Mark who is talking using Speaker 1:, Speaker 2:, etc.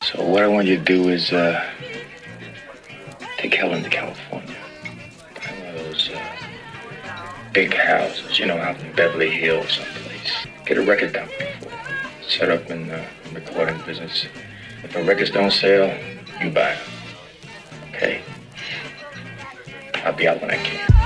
Speaker 1: So what I want you to do is take Helen to California. Buy one of those big houses, you know, out in Beverly Hills someplace. Get a record company for it. Set up in the recording business. If the records don't sell, you buy them. Okay? I'll be out when I can.